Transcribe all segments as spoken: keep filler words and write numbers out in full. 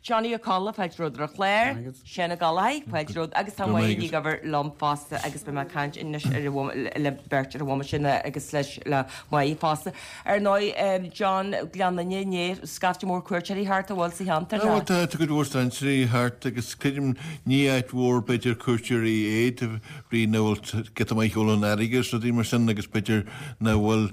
Johnny O'Connell fáid rud a chléir, sinna galhaid fáid rud agus tá mhaí go bhar lom fásta agus be mar cant inis le bertir a bhma sinna agus leis le mhaí fásta. Ar ná John gleanna né scafte mór cuairteirí hart a bhil sa hantar. No, tá go bhór stanseí hart agus creidim ní áit mhór beidir cuairteirí éad a brí nóhfuil get mai cholan aigeir so dí mar sin agus beidir na bhfuil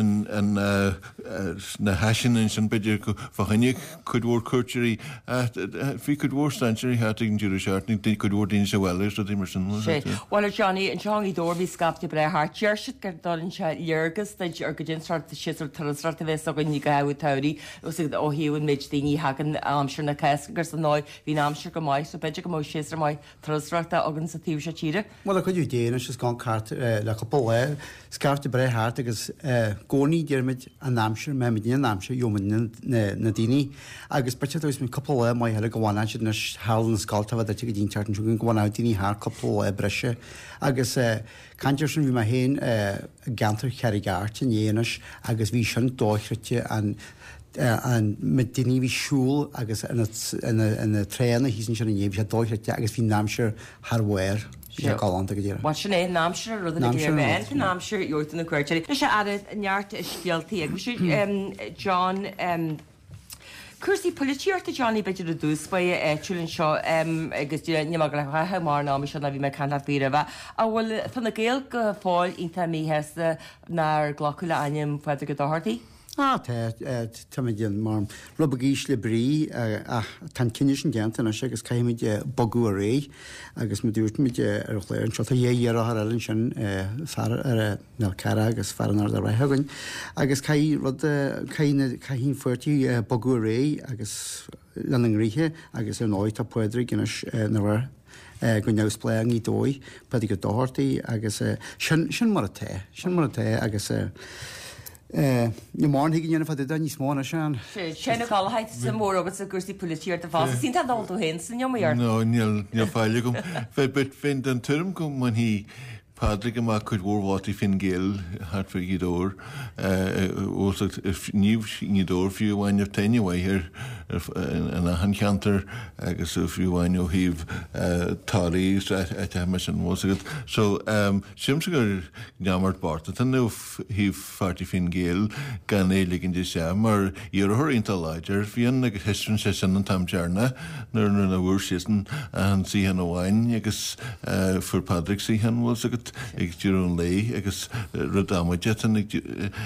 na hasin in sin beidir fachanne chud mhór cuairteirí fi chud mhór stanseí hat an dúra seartning dí chud mhór daoine sa bhile so dí mar sin. Well Johnny an Johnny dór bhí scafte bre hart deirsid gur dáin se dheargus de ar go dinstart a siar tarrasrat a bheits a go ní gaú tairí os ó hiúin méid daoine hagan amsir na ceis gur san náid hí amsir go maiid so beidir go mó séar mai tarrasrata agan sa tíh se tíre. Well a chuú déana is gan cart le go le scafte bre hart agus gcónaí dearmid an amsir me mé an amsir joman na daoine agus bete is mé couple le mai heile goháin si na hálan scalta a go dín teartanún goháin daoine th couple le breise agus cantir sin bhí mar héin gantar cheir gart in dhéanais agus bhí sin dóithirte an an mit daoine bhí siúil agus ina tréna hísan sin éh sé dóithirte agus bhí námsir thhhair. Galanta go dtíar. Wa sin é námsir ru mé námsir dúirta na cuairteirí. Tá sé aad neart scialtaí agus John Cursí polítíirta Johnny beidir a dús ba éúlinn seo agus ní mag le chathe mar ná se na bhí me canna bíra bheith a bhfuil fanna géal go fáil ínta míheasta nar ghlacuile aim fuidir go dáthairtaí? Ah, tá díon mar rubagís le brí tan cinine sin deanta sé agus caiimiid bagú a ré agus mu dúirt mid ar chléir seo a dhéar a eann sin ar na cara agus fearar a raithagann agus caihín fuirtíí bagú a ré agus lening ríthe agus ar náid tá puidir gine na bhar go neusplé ní dói pedi go dáthairtaí agus sin mar a té sin mar a té agus Ní má hiigh gnéanana fad a níos mána sean. Séna gáhaid sa mór agus a gursaí polítíir a fá. Sínta dáú hen san neomar. No, níl níl fáile gom. Fe bet fin den tuairm gom man hí Padrig yma chud mhórhátaí fin géal hart fa gidóir os níomh gidóir fiú bhain ar taine bhaithir an a hancheantar agus fiú bhain ó híomh tálaí a teime sin mósagad. So simsa gur neamart barta tan nuh híomh fartaí fin géal gan é ligin dí sé mar iarthir inta láidir bhíon agus heisrin sé sin an tamtearna nar na bhúr sisan an síhan ó bhain agus fur Padrig síhan mósagad ag dúrún lei agus rudámaide an ag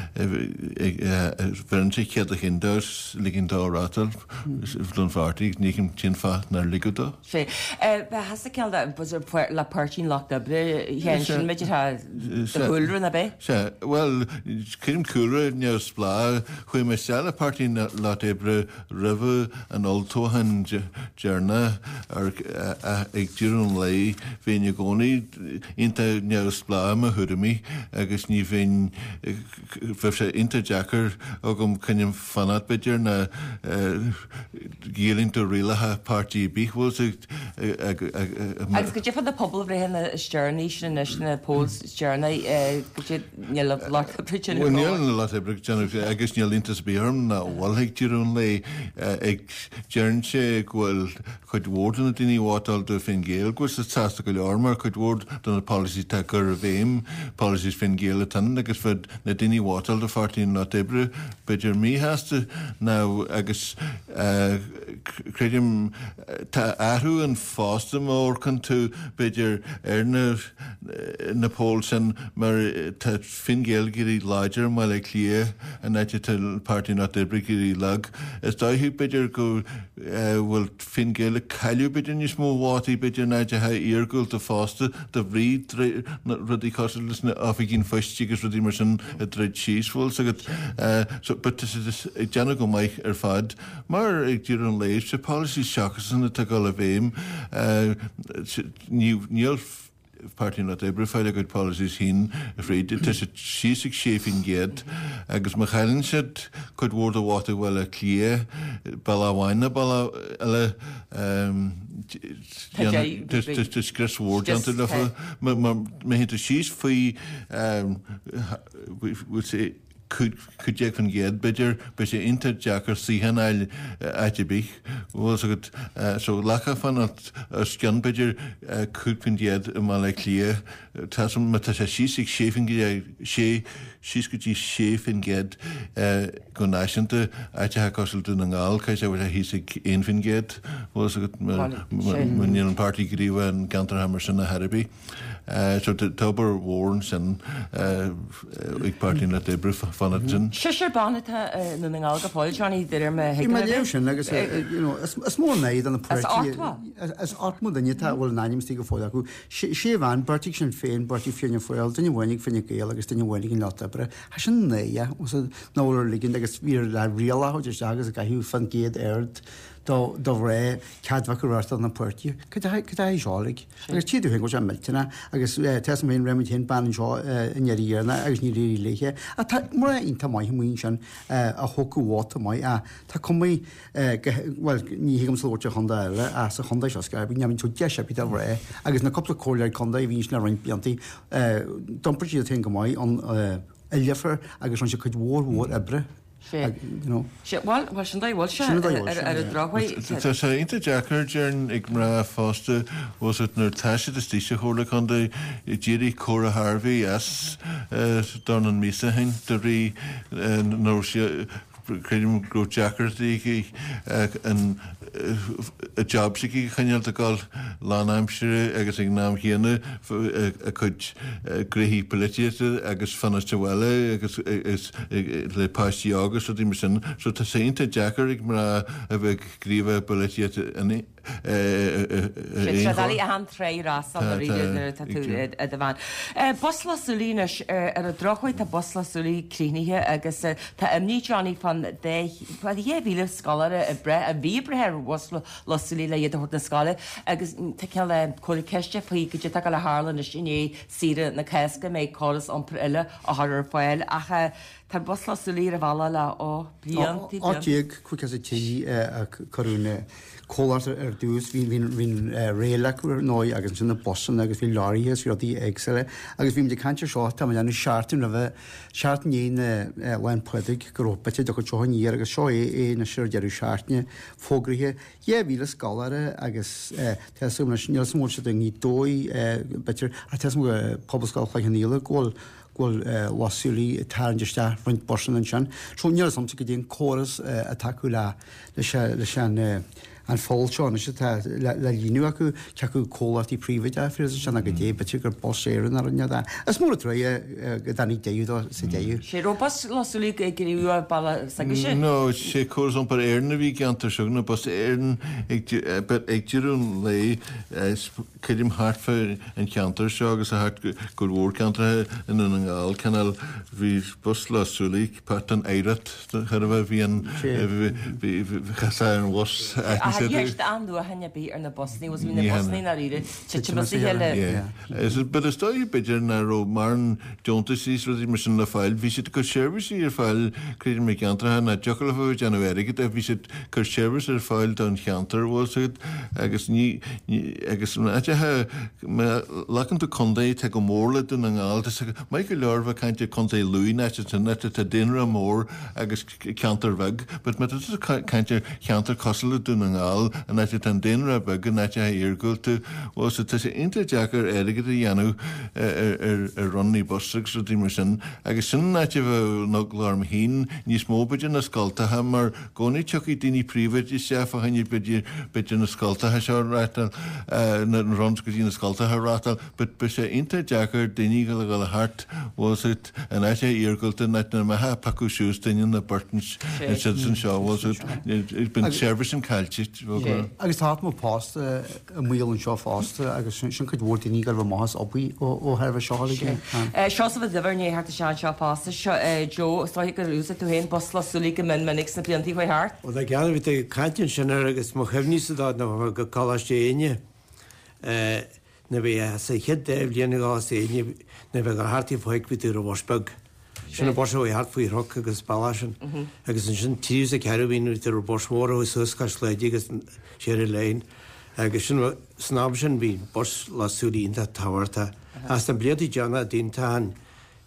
bheann sé cead a chindáir ligin dárátal flún fartaí níchim tin fat nar ligúdá. Sé has a ceall le páirtín lechta bre héan sin méidir thuúilrún a bé? Se well cim cúra neos blá chuoi me se le páirtín lá ébre rih an oltóhan dearna ag dúrún lei féine gcónaí inta neus blám a thuirimí agus ní bhín bheith sé interjackar agam cinnim fanat beidir na géalinn do rialathe pártaí bíhil agus go defa a pobl bhréthe na stearnaí sin na Póls stearna go níl lápritin níl lá agus níl intas bíarm na bhhailthaigh tíún le ag dearn sé ghfuil chud mhórna daoine bhátáil do fin géal go sa tásta go leormar chud mhór don policy takear a bhéim policies fin géal a tan agus fed na daoine bhátáil do fartaín lá ébre beidir mí heasta ná agus creidim tá athú an fásta mór chun tú beidir ar na Pól sin mar tá fin géal gurí láidir má le clia a naite tá fartaín lá ébre gurí lag. Is dáithú beidir go bhfuil fin géal a caiiliú beidir níos mó bhátaí beidir naide ha íargúil do fásta do bhrí rudí coslas na áfa ginn feistígus rudí mar sin a dreid síosfúil sagad but ag deanna go maiid ar fad mar ag dtír an léis se policy seachas na tá gáil a bhéim níl Party not every file good policies hin afraid it is a sísig séfin géad agus ma chalinn siad chud mhór do bháta bhfuil a clia balla bhaine balla eile Chris Ward anta le me hint a síos faoi would say chuideag fan géad beidir be sé inta Jackar síhanil aitibich was agad so lacha fan at scian beidir chuid fan géad má le clia tasum ma ta sé sísig séfin sé sís go dtí sé fin géad go náisianta aite ha cosal dún an gáil cai sé bhfuil a hísig éon fin géad was agad mun an party gríomh an Gantar Hammer sin na Harribí so tubar Warren sin ag party na Debre fan it sin. Se sé banata na an gáil fáil Johnny idir me he sin agus is mór méid an as atmú daine tá bhfuil naim tí go fáil acu sé bhain bartí sin féin bartí fianne foiil duine bhhainnig finine géal agus duine bhhainnig in látabre Tá sin né nóir liginn agus bhí le rialaáidir agus a gaithú fan géad aird do ré ceadha go ráta na puirtí, chu é seálaigh. agus tíadú hen go se milltena agus te mén réimiid hen ban seo inéíarna agus ní réí léché. A mar inta mai muon sin a thucu bháta mai a Tá cumí bhil ní hégam slóte chunda eile a sa chunda se scaib, neamn tú de se bit a ré, agus na coppla cóir chunda hís na roiin bliantaí dompertí te go maiid an ilefar agus an se chud mhórmór ebre. Well sin bhil se ar a drohaid. Tá sé inta Jackar dearn ag mar fásta was it nar taiise is tíise chóla chunda i ddíirí córa Harvey as don an mísa hain do rí nó credim gro Jackar dí an a job si chaneal a gáil lánaimsere agus ag nám chéana a chud gréhí políte agus fannaiste bhile agus le páistí agus a dí mar sin, so tá sénta Jackar ag mar a bheith gríomh políte inní. Dalí a an trérás a bhain. Boslasúlínes ar a drochaid a boslasúlí clínithe agus tá imní Johnny fan dhé bhíle scalare a bre a bhí brethir was lasúlí le iad a na scala agus te le chola ceiste faí go dé le hála na sinné sire na ceisca méid choras ampra ile a thar fáil acha tá boslasúlí a bhla le ó bliantí. Átíag chuice a tí choúna cóláir ar dús hín réalachú nói agus sinna bosan agus bhí láiríthe fi dí éagsile agus bhím de cantir seo tá anna seaartún a bheith seaartn éon lein puidig gorópaite do go teáníar agus seo é na siir dearú seaartne fógrathe é bhíle scalare agus teúna nealsmór se ní dói betir a te poblscáil chaichaníile ggóil ghfuil wasúlí tarndeiste roiint borsan an sin. Seo near samsa go dtíon choras a taú le le sean an fáilseán is le líú acu ceú cólatí príomide fri sena go dé beú gur bos éan ar an. Is mór tro go daní déú sa déú. sé ropas lasúlí gríú balla sa sé? No, sé cós an par éarna bhí geantar seúna bos éan ag dúún lei chuidim hartfa an ceantar seo agus a gur bhór ceantar in an gáil canal bhí bus lasúlí pat an éiret chu bheith bhí an chasá an was. Jecht anú a henne bí ar na Bosní was na Bosní a ríre Is bud a stoi beidir na ro mar an Jotasís ru mar sin le fáil, ví si go serviceí ar fáil créidir mé cheantar na jochah Januige a ví si chu service ar fáil don cheantar was agus ní agus aithe lechan tú condé te go mórla den an gáil mai go leorh caiinte condé luí net net a dinra mór agus cheantar veg, but me caiinte cheantar cosla dún an gáil a neit an déanra bag a neit a irgultu was it sé inta Jackar aige a dhéanú ar runní bostragus a dí mar sin agus sin neit bh nóglám hín níos móbaidir na scoiltathe mar gcónaí tuí daoine príomhaid is sé a haine beidir beidir na scoiltathe seo rátal na rons go dtí na scoiltathe rátal, but be sé inta Jackar daoine go le go le hart was it an neit a irgulta neit na methe pacu siús daine na Burtons san seo was it bin service an cailte. Agus tá mó pásta a mhuiil an seo fásta agus sin chud bhór daoine gur bh más opí ó thebh seáige. Seo a bh dihar hat se seo pásta Jo stoi gur úsa tú héin boslasúlí go min minnig na blianttí chu hart. Ó d gean bhí caiin sin agus mo chefnísadá na go choláistéine na bhí sa chead déh líana gáine na bheith go hartí foiic bitú a bhspeg. Sinna bos é hart faoi rock agus bailsin agus an sin tíú a ceirhíú ar bosmór ó suscas leidí agus sé léin agus sin snáb sin bhí bos lasúlínta táhairta as an bliadí deanna díntaán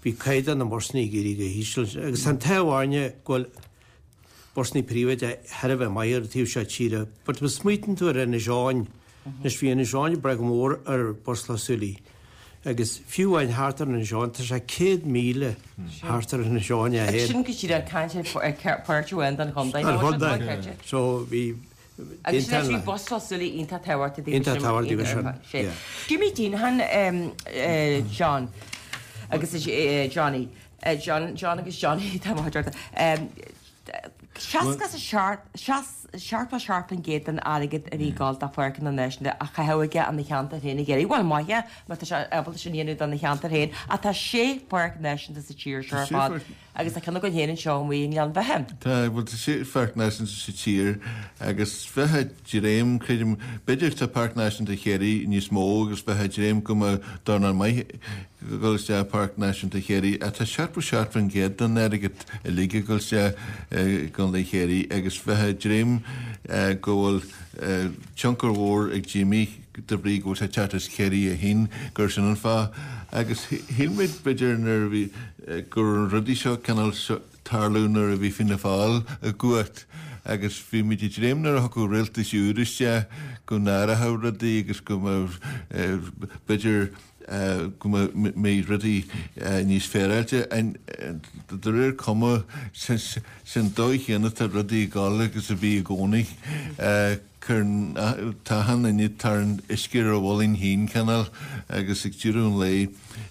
bhí caidan na morsnaí géige hísil agus an teháine ghil borsnaí príomide herbh maiir tíú se tíre, but ba smuoiten tú ar na seáin nes bhí na seáin bre mór ar borslasúlí. agus fiúhain hátar na seáin tá sé cé míle hátar na seáin a hé. Sin go si a caiinte páirtúin an chundaid. So bhí agus bhí bosslasúlí ínta tehairta Ínta tehairta sé. Jimmy Dean han John agus Johnny John John agus Johnny táhairta. Seaas a searpa searpan géad an agad a bhíáil a fuircan na neisna a chahaige an na cheantar héna géir. Bhil maithe mar ebal sin héanú an na cheantar héin a tá sé park neisna sa tíir seád agus a chuna go héanaan seomhaí an bhehem. Tá bhil sé Park National sa tír agus bheitthe réim chuidim beidir tá Park National a chéirí níos mó agus bheitthe réim go darna mai goiliste Park National a chéirí a tá searpa searpan géad an agad a líige goiliste gon le chéirí agus bheitthe réim gohfuil Chunkar War ag Jimmy de brí go chatas chéirí a hin gur sin an fá agus hinmid beidir nervhí gur rudí seo canal tarlúnar a bhí finna fáil a guat agus bhí mí réimnar a go réalta siúriste go nárathe rudaí agus go beidir go mé rudí níos féilte de réir cuma sin dóichéanana tá rudí gála agus a bhí gcónaí chun tahan a nid tar an iscir a bhlinn hín canal agus ag tíún lei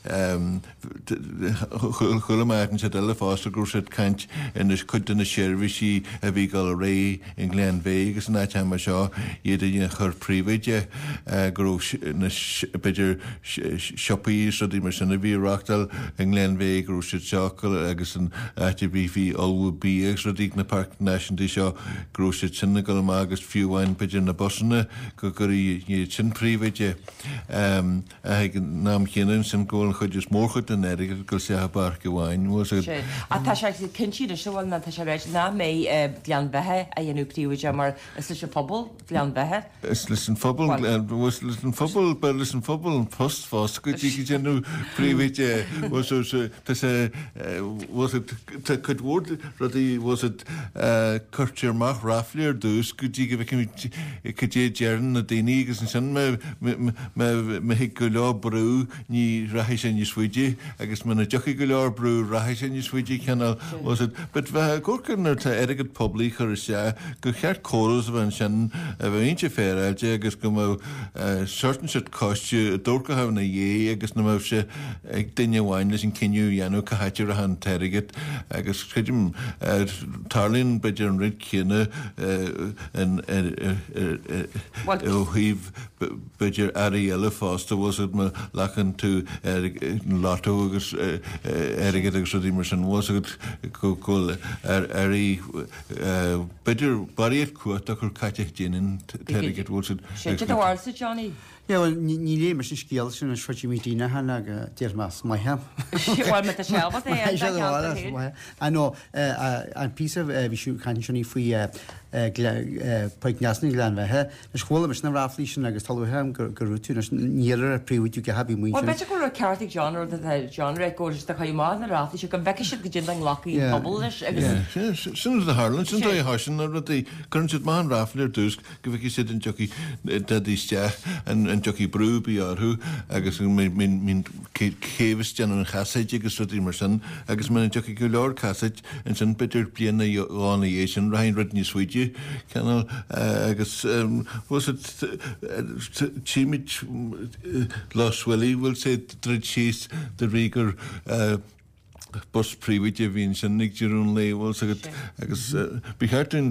chula maitn sé eile fásta gur sé caiint inas chuid na seirbhísí a bhí gal a ré in Glen Veigh agus na teama seo iad a dhéana chur príomhaide gur beidir sioppaí so dí mar sinna bhíreachtal in Glen Veigh gur sé seáil agus an áte bí hí olú bí agus ru dí na Park National seo gur sé sinna go agus fiúhain beidir na bosanna go gur í sin príomhaide nám chéanam sin ggóil chuid is mórchud an aige go sé bar go bhhain. A tá sé cinsí a seáil na tá sé réid ná mé bhean bheitthe a dhéanú príomhaide mar is lei sé phobal bhean bheitthe? Is leis an phobal leis an phobal be leis an phobal an post fás go dtí déanú príomhaide chud bhór rudí was it chuirtearmach rafliar dús go dtí go bheith dé dearan na daoine agus an sin me hiic go leá brú ní raithis sin suide agus muna deocha go leor brú raithis sin suide canal was it but bheit gurcannar tá agad poblí chu sé go cheart choras a bhain sin a bheith aonte féilte agus go certain si coiste dúcha hah na dhé agus na mh se ag duine bhhain leis an ciniú dhéanú caite a an teirigad agus chuidim tarlíonn beidir an rid chéine híh beidir airí eile fásta was it me lechan tú látó agus airigad agus dí mar sin was go airí beidir baríad cuat a chur caiiteach déanaan teirigad was it. Sé bhhar sa Johnny? Well, ní lé mar sin scéal sin sfuirtí mí dína hena go déir más mai hem. Bhil me sebh é nó an pí bhí siú caiin sinní faoi poigneasna Glen Veigh na scóla mar na ráflí sin agus talúhem gur rúú níar a príúú go habí mu. Well, beidir gur ceartig genre genre go de chaá na ráflí se go bheice si go dé an lachaí pobl leis agus. Sin a Harlan sin é hasin a rudí chun si má an ráflir dús go bheici si an joí dadíiste an joí brúbí áthú agus mín chéhstean an chasaid agus rudí mar sin agus me an joí go leir casaid an sin bitir blianana gána dhé sin rain rud ní suide canal agus was tíimiid láshfuilí bhfuil sé drid síos de rígur bus príomhaide bhíonn sin nig dúrún léhil agus bíhartún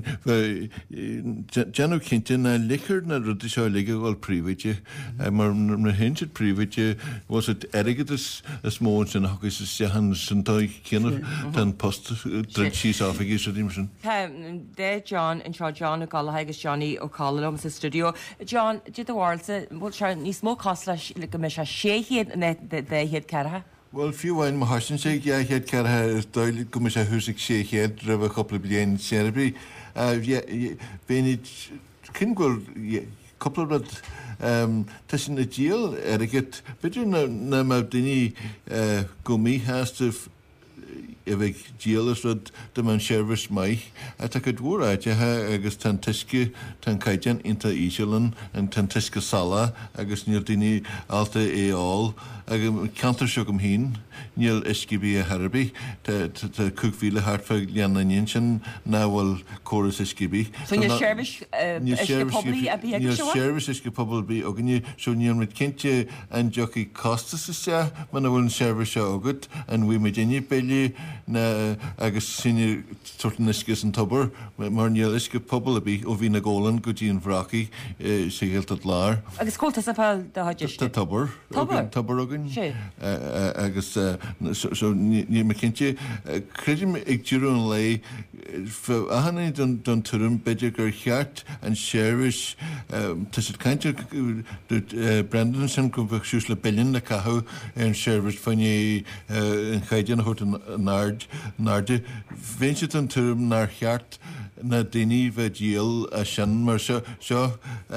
Janú cinnte na lichar na rudí seo lige bhil príomhaide mar na hinseid príomhaide was it airigad is mó sin agus is sehan sintá cinar den post drid síos áfaigí sa dí mar sin. Dé John in seo John O'Callaghan agus Johnny O'Callaghan sa studio. John, dí bhharsa bhil se níos mó cosla go me se séhéad déhéad ceatha? Well, fiúhain má hasin sé héad ceatha dóil go me sé thusaigh sé héad rabh coppla blion séirbí. Béad cin ghfuil couple of um, Tishin the jail, Eric, but you know, Namadini Gumi has to. Ef jailers rud de man service mai at a could war at ha agus tan tiske tan kaijan into Island and tan tiske sala agus near dini alta e all agam counter shugum hin nil iskibi a harbi to to cook vile hart for liananin now will chorus iskibi so your service public your service iski probably ogni so near mit kintje and jockey costas ja man will service so good and we medini belly na agus sinne tortniskes and tubber mar nieliske pobl be o vina golan gudin vraki se helt at lar agus kolta sa pal da hajist tubber tubber ogin agus so ni mekintje kredim ik jurun lei for ahani don don turum bediger hart and sherish tis it kind of Brandon sen kom versusle bellin na kaho en sherish funny en gaiden hot nard narde venture an turum nar hart na dini vegil a shan mar so so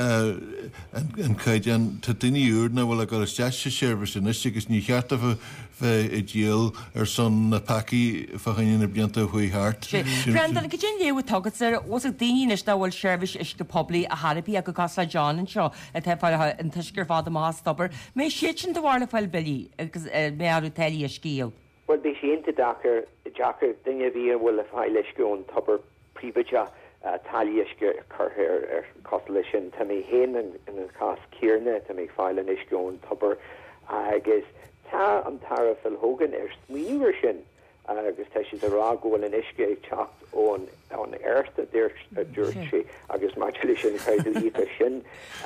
en gaiden to dini ur na wala got a service in this is ni hart of a jail or son na paki for in a bianta hui hart. Brandon, could you know what targets there was a dini is the world service is the public a harapi a gasa John and Shaw at Hepa and Tishker father mas stopper may shitchin the warla file billy because may I tell you a skill. Well be she into Docker Jacker dinge via will if I lish go on tupper privaja talieske her coalition to me hen and in cost Kierna to me file an ish go on tupper I guess Ta an Tara Phil Hogan er smíversion agus ta si a rago an iske chopped on on earth there George agus matchlition kaidu ita shin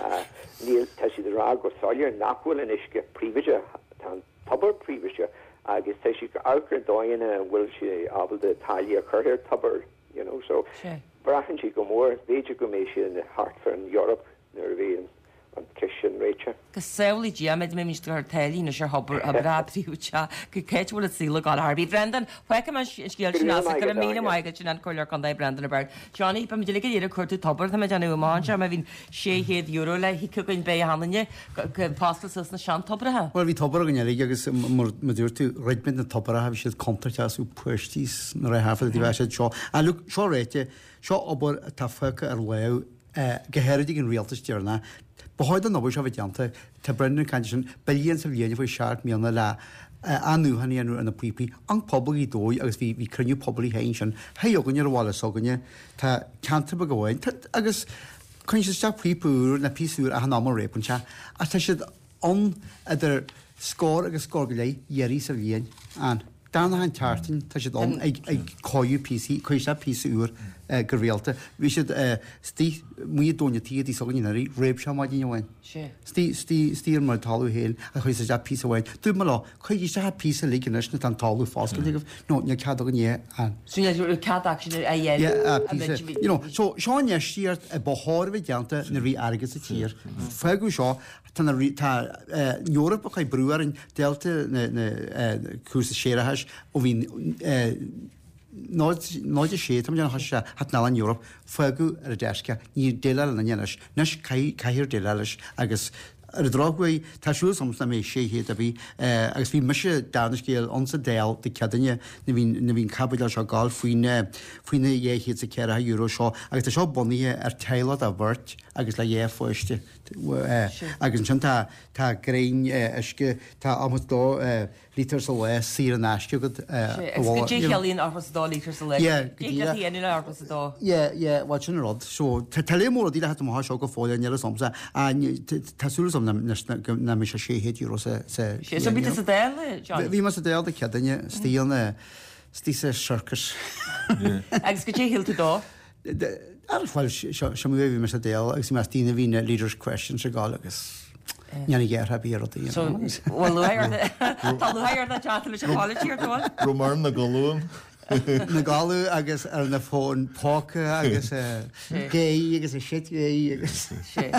Neil ta si a rago soldier nakwil an iske privaja tan tubber privaja agus ta si alker doina will she able the Talia Curher tubber you know so brachen she go more beige go in the Hartford in Europe Norwegian Kishin Rachel. Casauli Jamed Minister Telly, Sir Hopper, Abrabri, which a catch will see look on Harvey Brandon. Wackham and Skilchin, a mean Michael and Collar Conday Brandon about Johnny, but me delicate a court to Topper, the Majanu Mancha, I mean, she had Euro like he could be handling you, passes us the Shan Topper. Well, we Topper in Yaga's Madur to Redmond and Topper have should contact us who pushed these, nor I have the device show. I look, sure, right, show about a Tafaka or Wow, Geheridig in Realtus Journal. Behoid an nobis of a janta, to Brendan condition, billions of years for sharp me on the la, anu honey and a peepee, un publicly doy, as we we can you publicly hension, hey, you're going to wall a sogonia, ta can't go in, I guess, conscious of people and a piece of a normal rape and chat, as I should on other score a score delay, years of yen, and down the hand tartan, touch it on a call you P C, quite a piece of Gervialta. We should stay we don't your tea, this ordinary rape sham what you went. Stay, stay, steer my talu hill, a hoist a piece away. Do my law, quite you have piece of lake and national and talu fast. No, your cat on ye and so your cat actually, yeah, you know, so Sean, yes, sheared a bohor of a janta and re argus a cheer. Fagu Shaw, tan a Europe, a brewer in Delta, who's the share hash of in. Not not a shade, I'm going to have now in Europe, Fagu, a deska, you delal and yanish, Nash Kai Kair delalish, I guess. A drogway, Tashu, some may shade here to be, as we measure down the scale on the Dale, the Cadania, Navin Navin Capital or Golf, Fine, Fine, ye hits a Kera Euro Shaw, I guess the shop bonnie a tailor of birch, I guess like yeah, first, I guess Chanta, Ta grain, Eske, Ta almost do liters away, see an ash, you could, Jillian offers the liters away. Yeah, yeah, yeah, watching a rod. So, tell you more, did I have to mash over for and yellow something, and Tassu. Na mis a sé hét euro se se. So bit is a del, John. Vi mas a del de cadanya stíl na stí se circus. Agus go hil to do. Ar fáil sem vi mas a del, agus mas tína vína leaders questions a gal agus. Nani ger ha bíar at. So well, lu hair the, lu hair the chat le college here to. Romar na golún. na gáú agus ar na fón póca agus gé agus a shit gé agus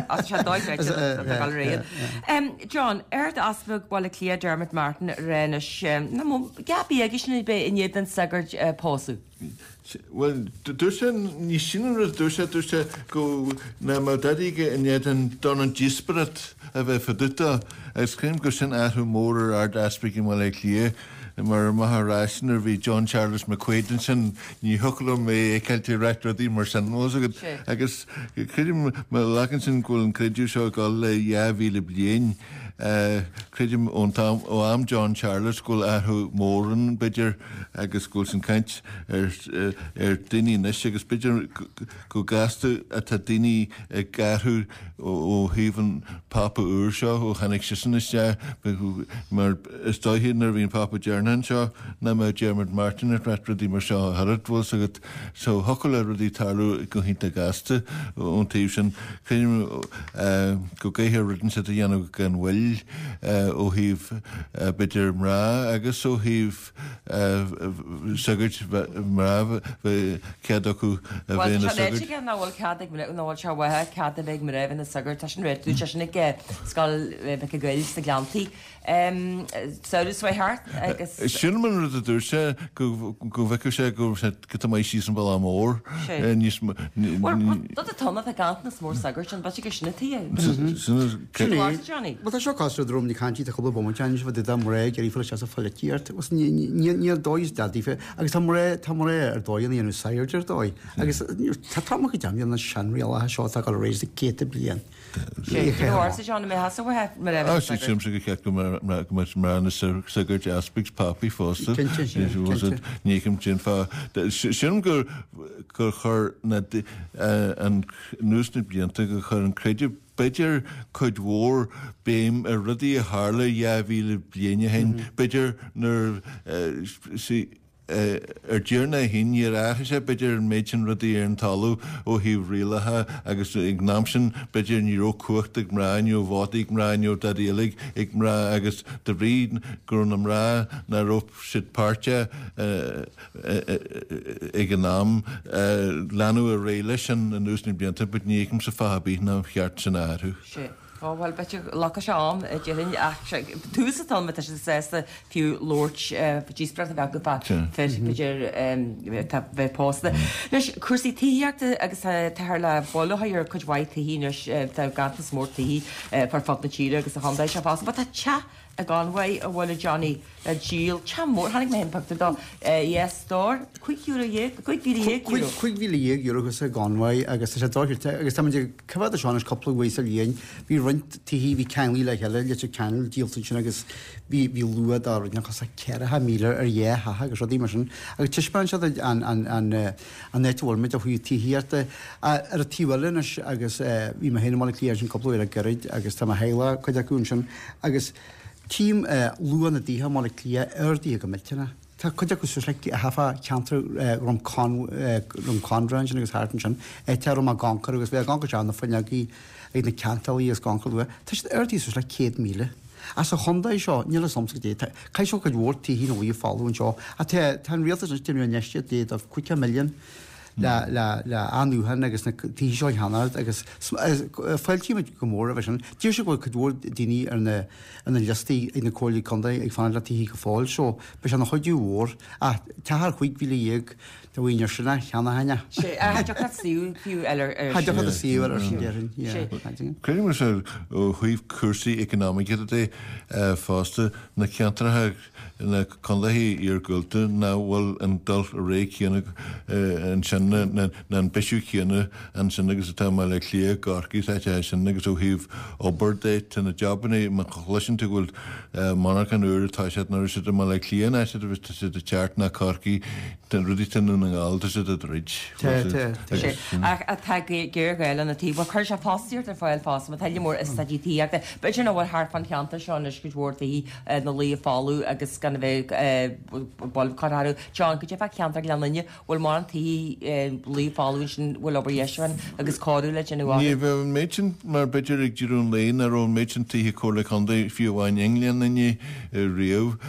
sé John ar asbug bhil clia Dermot Martin réna na gabí agus sinna be iad an sagart pósú. Well, dúir sé ní sinan dúir sé dúir sé go na má dadige inéad an don an ddísparat a bheith faduta agus crim go sin athú mór ar asprig in bhil clia mar maithrásin ar bhí John Charles McQuaidin sin ní thucail mé ceiltí réitradí mar san nó agus chuidim me legan sin ghfuil an creidú seo gáil le dheabhíle bliain Credim ón tam ó am John Charles ghfuil athú móran beidir agus ghfuil san caint ar daoine nes agus beidir go gasú a tá daoine garthú ó híomhann papa úr seo ó chanig sisanna sé mar is dóhíad ar bhíon papa Gernan seo na me Dermot Martin ar réitradí mar seo harad bhil agad so hocail a rudí talú go hinnta gasta ón taobh sin credim go gaithe rudan sa a dhéanamh gan bhfuil ó híh beidir mrá agus ó híh sagart mrá cead acu a bhéna sagart. Bhil cead nóhil se bhathe cead a bheith mar raibh na sagart tá sin réitú te sinna sáil bheith a gaiil sa glantaí. Saolas bhaith hart agus Sinman ru a dúir sé go bheice sé go go mé sí an bhil am mór níos a tanna a gantna mór sagart an bate go sinna tí. Tá seo cos drom ní cantí a chola bom tein bh d am ré ar ífa se a folletíart ní dóis dadífe agus tá ré tá ré ar dóin íanú sairtir dóid agus tá tá go dean na seanríal a seo a go rééis a cé blian. Seánna mé has bh mar sim se go ce go marna sagart aspig papi fósta nícham sin fá sin gur gur chur an núsna blianta go chur an créidir beidir chuid mhór béim a rudí a hála dheabhíle bliana hain beidir nar ar dúrna hín ar aithe sé beidir an méid sin rudí ar an talú ó híh rialathe agus ag námsin beidir níró cuachta ag mráinú bhátaí ag mráinú dadíalaigh ag mrá agus de bríd gur an mrá na rop siad páirte ag an nám leanú a réile sin an núsna blianta bud nícham sa fábí ná cheart san áthú. Bhil bete lecha se am délinn túsatá me sé sésta fiú Lord díspra a bheith go bá féidir bheith pósta. Leis cuasaí tííachta agus tar le bolhair chud bhaid híis gananta smórtaí far fat na tíre agus a handéis se fás, ba tá te a gáhaid a bhfuil Johnny a díal chamór hanig mé impacta dá dór chuigúra dhé chuig bhí chuig bhí dhéag agus a gáhaid agus sé dáirte agus tá cehad a seánna coppla a líon hí rint tíhí hí ceanlí le heile le ceanil díalta sin agus bhí bhí luad á na chus cearatha míle ar dhé hatha agus dí mar sin agus tuispain se an netúirmid a chuú tííarta ar a tíhhailin agus bhí mar héanaála líar sin coppla a geid agus tá héile chuid aún sin agus tím luúan a ddíthe mála clia ardí go milltena. Tá chuide go sus le a hafa ceantar rom condrain sin agus hátan sin é tear a gancar agus bheith gan go teanna fanneagaí ag na ceantalí as gancaú. Tá sé ardí sus le cé míle. As a Honda seo níle somsa dé cai seo go bhór tíí nóí fáún seo a tan réalta sin tíú neiste dé a cuice milliún le anúhan agus na tí seo hanard agus foiiltíime go mór a bheit sin. Díir se bhil chudhór daoine ar na listaí ag na cólaí conda ag fan le tíí go fáil seo, be se na chuidú hór a tethar chuig bhíle dhéag do bhhaoinear sinna cheanna haine. síú fiú eile a síú ar sin déirn. Credim mar se ó chuomh cuasaí economic é fásta na ceantartha na condaí ar gulta ná bhfuil an dul a ré chéanna an sin na an beisiú chéanna an sin agus atá má le clia garcaí te sin agus ó híomh oberdéit in na jobbanna mar chluisiint bhfuil monarch an úr atá sé nar si má le clíana sé a bhí si a teart na carcaí den rudí tin an gáilta si a rid. A tá ggéirgaile na tí bh chuir se fáíart ar fáil fás, má teile mór is stadítííachta, beidir nó bhfuil thar fan cheanta seán is go dúirtaí na lí fáú agus gan bheith bol choú John go dé bh ceantar leanne bhfuil mar an taí lí fáin sin bhfuil obair dhéishain agus cáú le genú. Ní bheith méidin mar beidir ag dúrún léon ar ón méidin títhe chola chunda fiúháin England naní riamh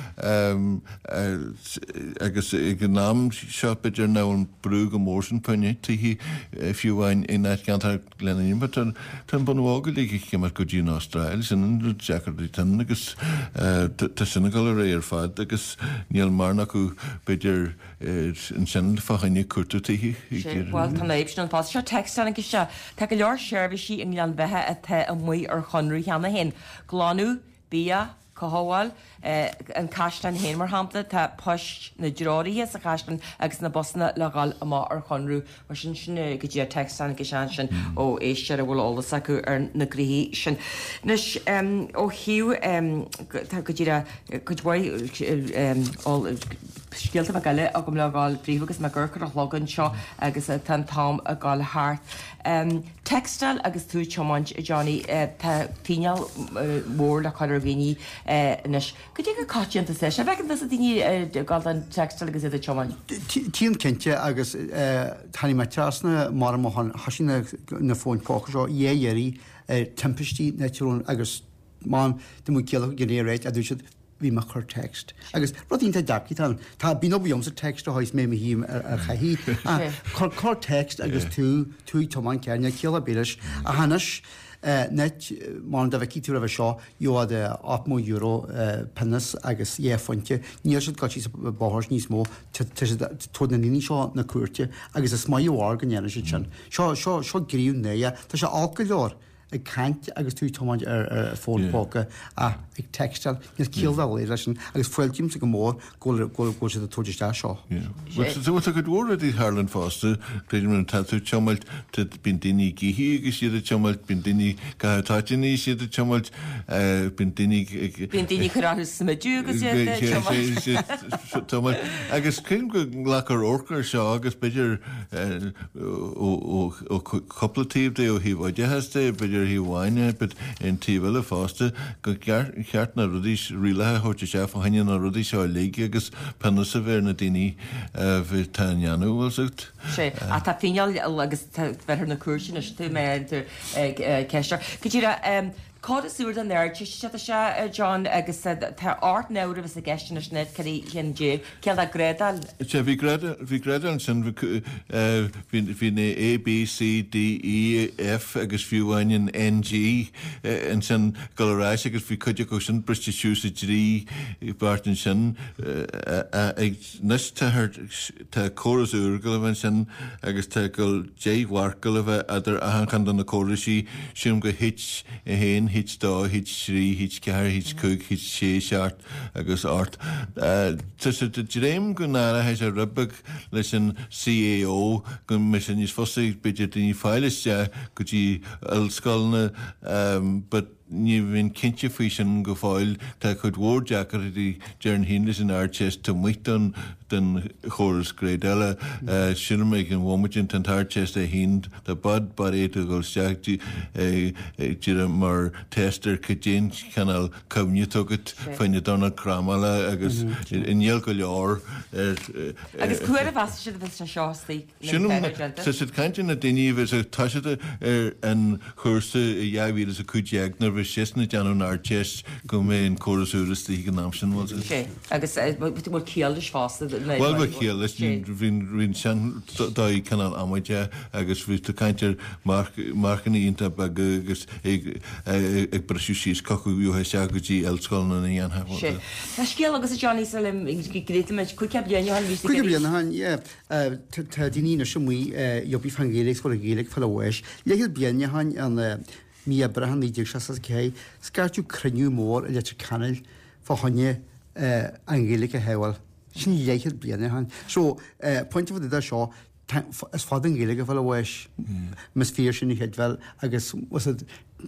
agus ag an nám seo beidir ná an brú go mór sin punne títhe fiúháin in áit gantar lenaíon, but tan bunhága lí ce mar go dtíon Austrráil sin Jackardí tan agus tá sinna go ré ar fad agus níl marna acu beidir an sin fachaine cuatú títhe. Bhil tá éibsin an fá seo textna go se Tá go leor seirbhísí in lean bheitthe a the an muo ar chunrú cheanna hen. Gláú, bia, coháil an caiistan hen mar hampla tá poist na dráirithe a caiistan agus na bosna leáil amá ar chunrú mar sin sinna go dtí textna go sean sin ó éiste a bhfuil olalas acu ar na gríhí sin. Nus ó hiú go dtí go bhhaid Scialta a gaile a go le gáil príomhagus me ggurchar a chlogann seo agus tan tám a gáil háart. Textil agus tú teáint i Johnny tíineal mór le chuir bhíní inis. Go dtí go caiisianta sé sé bheith a daoine gáil an textil agus iad teáin. Tíon cinnte agus taí me teasna mar hasína na fóin pócha seo dhéhéirí timpistí netún agus má de mú ceach gnéréit a dúisiid bhí mar chur text. Agus rudínta daci tan tá bí nóbíom sa text a háis mé hím ar chaí. Chur chur text agus tú tú tomáin cearne ceala béiles a hanas net má da bheith tú a bheith seo joad áp mó euro pennas agus éfonte níor si gotí báthir níos mó tú na níní seo na cuairte agus is maiúhá gannéana si sin. Seo seo seo gríú néa tá se á go leor ag caiint agus tú tomáid ar fónpóca a ag textil níos cíalhil é sin agus foiiltíim sa go mór ggóil sé a túidirtá seo. Tú a go dúra í Harlan fásta pleidir an taú teáilt bin daoine gihíí agus siad a teáilt bin daoine gatáitíní siad a teáilt bin daoine Bin daoine churáthú sama dúgus agus cén go lechar orcar seo agus beidir ó coplatíh é ó híhhaide heasta beidir hí bhhaine, but in tíhile fásta go cheart na rudís riilethe thuirte sé haine na rudí seo léige agus penna sa bhéir na daoine bhí taanú bhil sucht. sé a tá fineal agus bheitthe na cuairsin is tú mé ceiste. Go dtíra Cáda súr an air tu se se John agus tá át náir bheits a gceistena net carí chin dé ceal a grédal. sé bhí bhí grédal sin hí na A B C D E F agus fiúhain N G an sin goráis agus bhí chuide go sin briste siúsa trí bartan sin ag nes tá chorasúr go bhain sin agus tá go déhhar go bheith idir a chu na choirasí siúm go hit a héin hit dá, hit srí, hit cear, hit cúg, hit sé seart agus ort. Tás a dréim go nára heis a rubbag leis an C A O go me sin níos fosaigh beidir daoine fáiliste go dtí allscoilna, but ní bhín cinnte faoi sin go fáil tá chud mhór deachar í dearan hílas in airchest tá muocht den choras gréile sin méid an bhhaidin an tarchest a hín tá bad bar éú go steach tíra mar testar cudéin canal cumne tugad faoine donna cramála agus inhéal go leor. Agus cuair a bheas si bheits an seástaí. Sa si caiinte na daoine bheits a taiisiide ar an chuirsa i dheabhílas a cúdeagnar bheith séna deanún airchest go mé an chorasúras tí go nám sin bhil sé. Agus bhfuil céalis fásta. Well bh chéalas rin sean dá canal amide agus bhí tú caiintear marchan ínta agus ag breisiú síos cochuúthe se go dtí eilscoilna na dhéanthe. sé. Tá scéal agus a Johnny Salim gréimiid chuice blianaáin ví. Chuige blianaáin tá daoine semí jobbí fangéileach fá a géalaigh fel bhis. Léigh blianaáin an mí brehan íidir se cé, scartú cruniú mór a leitir canal fá honne angéalaigh a heháil. Sin léichad blianaáin. So pointinte bfu a seo is fád an géalaigh fel bhis mes fír sin i headhil agus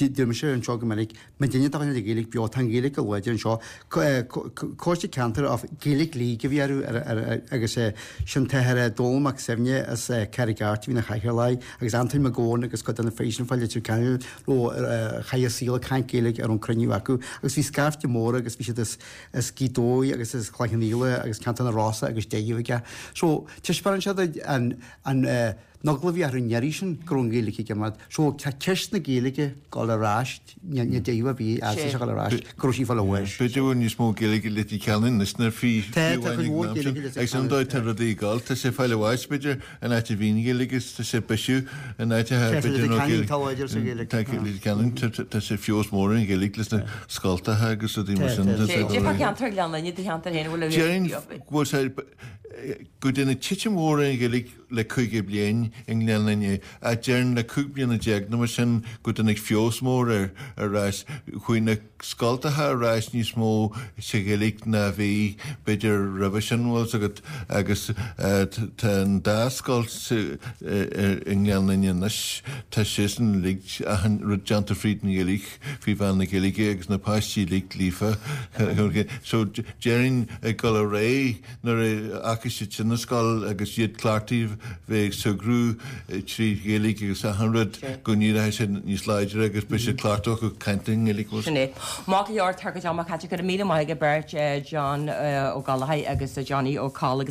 Dúm sé an seoga manic me duine daine de géalaigh beá tan géalaigh go bhaidir an seo cóiste cantar á géalaigh lí go bhíarú agus sin teir dóach semne as carigart hí na chaithir lei agus antain me ggóin agus go anna fééis fáile tú ceil ó chaia síla caiin géalaigh ar an cruniú acu, agus bhí scarfte mór agus bhí is cídói agus is chláchaníile agus cantan na rása agus déomhige. So tuisparan se an Nogla bhí ar an neirí sin grongéalaigh gemad, so ceist na géalaige gáil aráist ne déomh bhí as se gáil aráist grosí fáil bhis. Beidir ní smó géalaige lití ceann is na fí ag san dóid tar a díáil tá sé fáile bhhaid beidir an áte bhíon géalagus tá sé beisiú an áte ceann tá sé fios mór an géalaigh na scaltathe agus a dtí mar sin. Dépa ceantar leanna ní cheantar héana bhfuil go duna tiite mór an géalaigh le chuige bliain in leanne a dearn le cúblianna deag na mar sin go duna fios mór ar arráis chuoine scaltathe arráis níos mó sé géalaigh na bhí beidir rabh sin bhil agad agus an dáscáil in leanne nas tá sé san lí rujananta fríd na géalaigh hí bhean na géalaige agus na páistí lí lífa so dearann go a ré nar agus sé sinna sáil agus iad clartíh bheith sugrú trí géalaigh agus a hanrad go níra sé níos leidir agus be sé clartach go canting géalaigh. Sinné. Má go leor tar go deach chatte go mí maiige beirt John ó Galahai agus a Johnny ó Call agus